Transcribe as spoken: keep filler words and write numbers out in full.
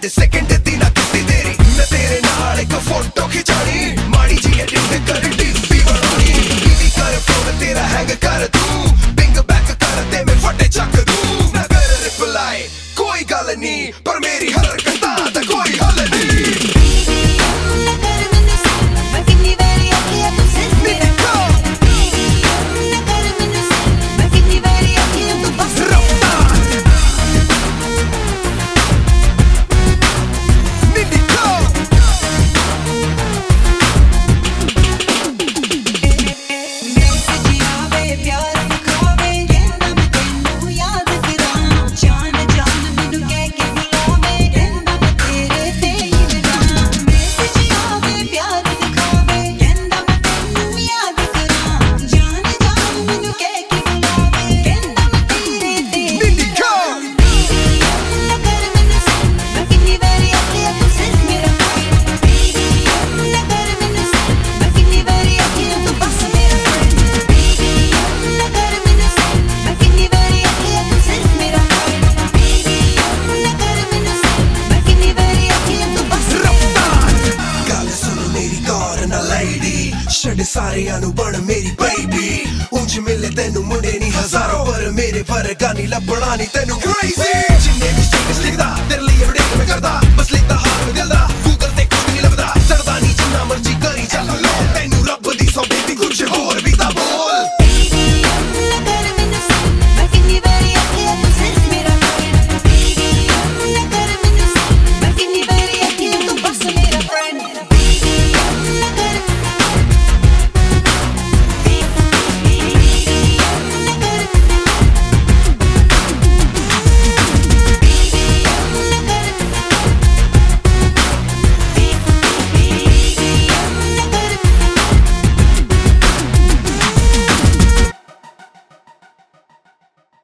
ਅੱਜ ਸੈਕਿੰਡ ਦੀ ਨਾ ਕੀਤੀ ਤੇਰੀ ਮੈਂ ਤੇਰੇ ਨਾਲ ਇੱਕ ਫੋਟੋ ਖਿਚਾਣੀ ਮਾੜੀ ਜੀ ਐਡਿਟ ਕਰ ਡੀਪੀ ਬਣਾਉਣੀ ਵੀ ਕਰ ਫੋਨ ਤੇਰਾ ਹੈਂਗ ਕਰ ਤੂੰ ਬਿੰਗ ਬੈਕ ਕਰ ਤੇ ਮੈਂ ਫਟੇ ਚੱਕ ਦੂੰ ਨਾ ਕਰ ਰਿਪਲਾਈ ਕੋਈ ਗੱਲ ਨਹੀਂ ਪਰ ਮੇਰੀ ਹਰਕਤਾਂ ਦਾ ਕੋਈ ਹੱਲ ਨਹੀਂ ਛੱਡ ਸਾਰਿਆਂ ਨੂੰ ਬਣ ਮੇਰੀ ਬੇਬੀ ਉਂਝ ਮਿਲੇ ਤੈਨੂੰ ਮੁੰਡੇ ਨਹੀਂ ਹਜ਼ਾਰਾਂ ਪਰ ਮੇਰੇ ਵਰਗਾ ਨਹੀਂ ਲੱਭਣਾ ਨਹੀਂ ਤੈਨੂੰ crazy